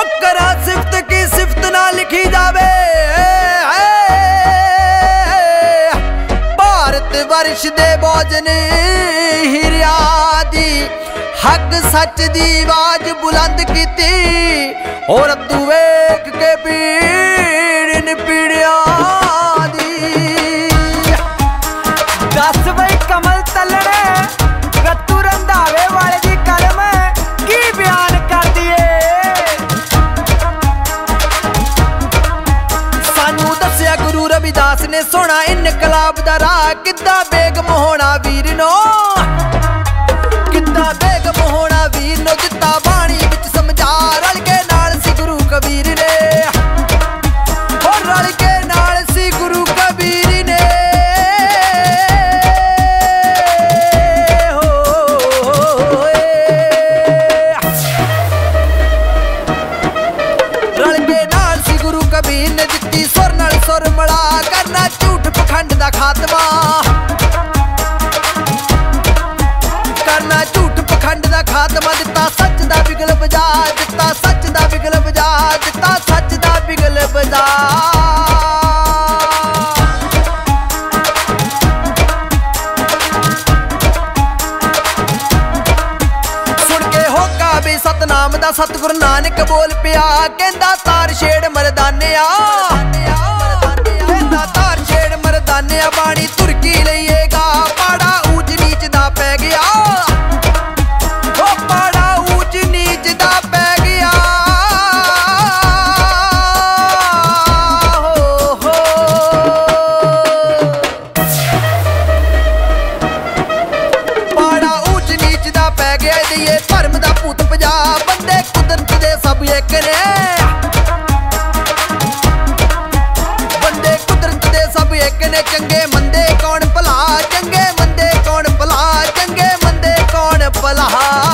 करा सिफत की सिफत ना लिखी जावे। भारत वर्ष दे भोजन हिरिया दी हक सच दी आवाज बुलंद कीती। और तू वेख के पीड़न पीड़िया दी। दस बई कमल तलड़े रत्तू रंधावे वाले दी कलम की बयान कर दिए। सानू दस्या गुरु रविदास ने सोना इनकलाब दा राह किद्दां बेगम होना वीर नो। किद्दां बेगम होना वीर नो दिता बाणी विच समझा। रल के नाल सी गुरु कबीर ने और रल के नाल सी गुरु कबीर ने। रल के नाल सी गुरु कबीर ने दित्ती सुर नाल सुर मिला। करना झूठ पखंड दा खात्मा। करना झूठ पखंड दा खात्मा। दिता सच दा बिगल बजा। दिता सच दा बिगल बजा। दिता सच दा बिगल बजा। सुन के होका भी सतनाम दा सतगुरु नानक बोल पिया। कहंदा तार छेड़ मरदानिया। कहंदा तार छेड़ मरदानिया। बाणी तुरकी लईएगा पाड़ा ऊंच नीच दा पै गया। ओ पाड़ा ऊंच नीच दा पै गया। हो पाड़ा ऊंच नीच दा पै गया। ये भरम दा भूत भजा। बंदे कुदरत दे सब एक ने। बंदे कुदरत दे सब एक ने। चंगे मंदे कौन भला। चंगे मंदे कौन भला। चंगे मंदे कौन भला।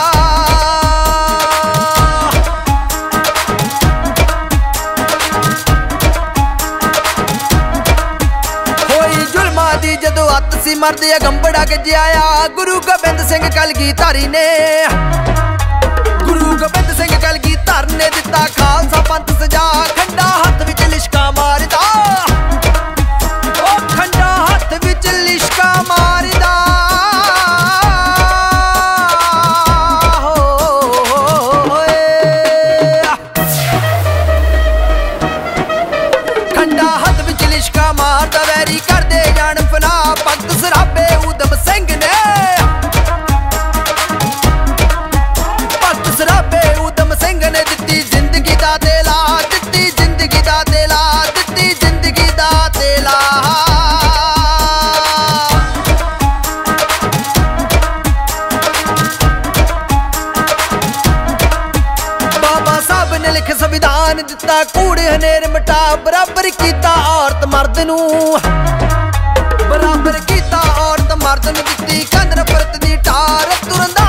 होई जुल्मा दी जदों अत सी मर्द अगंबड़ा गजिया। गुरु गोबिंद सिंह कलगीधारी ने। गुरु गोबिंद सिंह कलगीधर ने दिता खालसा पंथ सजा। खंडा हथ विच लिशका मारदा। ओ खंडा हथ विच लिशका मारदा। खंडा हथ विच लिशका मारदा। वैरी करदे जान फना। भगत सराबे उधम सिंह ने। भगत सराबे उधम सिंह ने दित्ती जिंदगी दा देला। दित्ती जिंदगी दा देला। दित्ती जिंदगी दा देला। बाबा साहब ने लिख संविधान दिता। कूड़े हनेर मिटा। बराबर कीता औरत मर्द नू। बराबर कीता औरत मर्द नू। दित्ती कंध नफरत दी ठार। तुरंदा